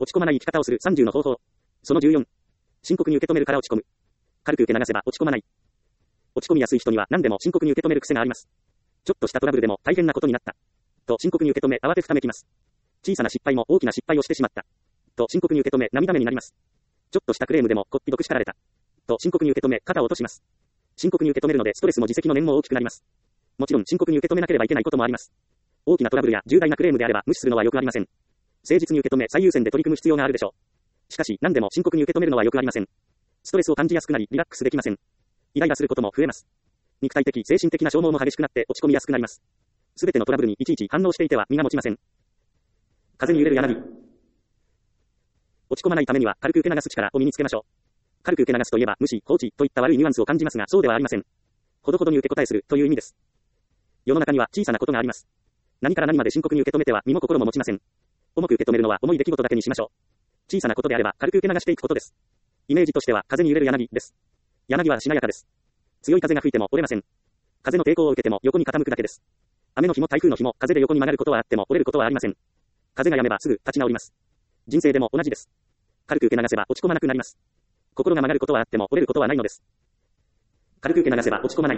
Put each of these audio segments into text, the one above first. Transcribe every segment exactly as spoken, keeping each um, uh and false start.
落ち込まない生き方をするさんじゅうの方法。そのじゅうよん。深刻に受け止めるから落ち込む。軽く受け流せば落ち込まない。落ち込みやすい人には何でも深刻に受け止める癖があります。ちょっとしたトラブルでも大変なことになった。と深刻に受け止め慌てふためきます。小さな失敗も大きな失敗をしてしまった。と深刻に受け止め涙目になります。ちょっとしたクレームでもこっぴどく叱られた。と深刻に受け止め肩を落とします。深刻に受け止めるのでストレスも自責の念も大きくなります。もちろん深刻に受け止めなければいけないこともあります。大きなトラブルや重大なクレームであれば無視するのはよくありません。誠実に受け止め最優先で取り組む必要があるでしょう。しかし何でも深刻に受け止めるのはよくありません。ストレスを感じやすくなりリラックスできません。イライラすることも増えます。肉体的精神的な消耗も激しくなって落ち込みやすくなります。すべてのトラブルにいちいち反応していては身が持ちません。風に揺れる柳。落ち込まないためには軽く受け流す力を身につけましょう。軽く受け流すといえば無視、放置といった悪いニュアンスを感じますがそうではありません。ほどほどに受け答えするという意味です。世の中には小さなことがあります。何から何まで深刻に受け止めては身も心も持ちません。重く受け止めるのは重い出来事だけにしましょう。小さなことであれば軽く受け流していくことです。イメージとしては風に揺れる柳です。柳はしなやかです。強い風が吹いても折れません。風の抵抗を受けても横に傾くだけです。雨の日も台風の日も風で横に曲がることはあっても折れることはありません。風が止めばすぐ立ち直ります。人生でも同じです。軽く受け流せば落ち込まなくなります。心が曲がることはあっても折れることはないのです。軽く受け流せば落ち込まない。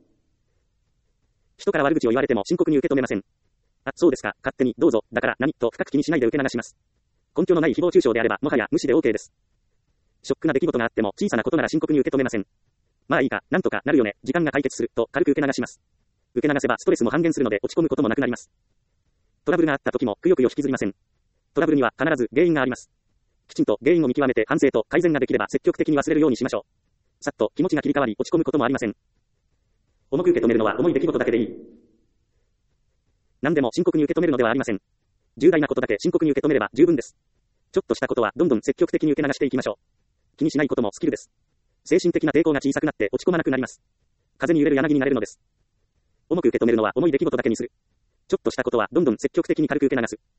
人から悪口を言われても深刻に受け止めません。あ、そうですか、勝手にどうぞ、だから何と深く気にしないで受け流します。根拠のない誹謗中傷であればもはや無視で OK です。ショックな出来事があっても小さなことなら深刻に受け止めません。まあいいか、なんとかなるよね、時間が解決すると軽く受け流します。受け流せばストレスも半減するので落ち込むこともなくなります。トラブルがあった時もくよくよ引きずりません。トラブルには必ず原因があります。きちんと原因を見極めて反省と改善ができれば積極的に忘れるようにしましょう。さっと気持ちが切り替わり落ち込むこともありません。重く受け止めるのは重い出来事だけでいい。何でも深刻に受け止めるのではありません。重大なことだけ深刻に受け止めれば十分です。ちょっとしたことはどんどん積極的に受け流していきましょう。気にしないこともスキルです。精神的な抵抗が小さくなって落ち込まなくなります。風に揺れる柳になれるのです。重く受け止めるのは重い出来事だけにする。ちょっとしたことはどんどん積極的に軽く受け流す。